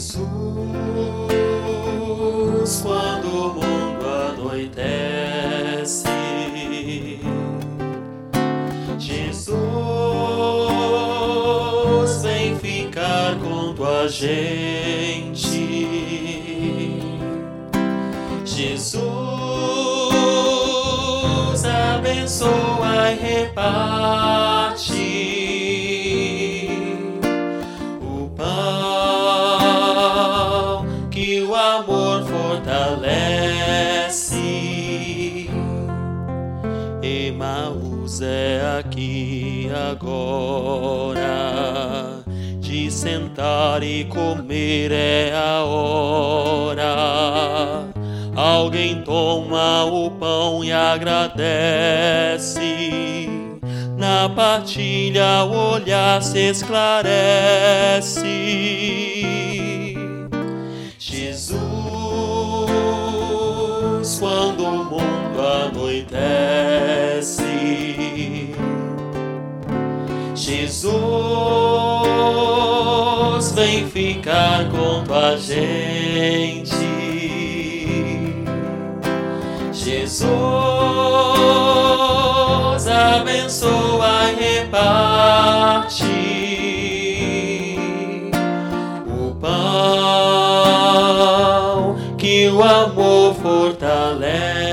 Jesus, quando o mundo anoitece, Jesus vem ficar com tua gente. Jesus abençoa e reparte o pão que o amor fortalece. Emaús é aqui agora, de sentar e comer é a hora. Alguém toma o pão e agradece, na partilha o olhar se esclarece. Jesus, quando o mundo anoitece, Jesus vem ficar com tua gente. Jesus abençoa e reparte o pão que o amor fortalece.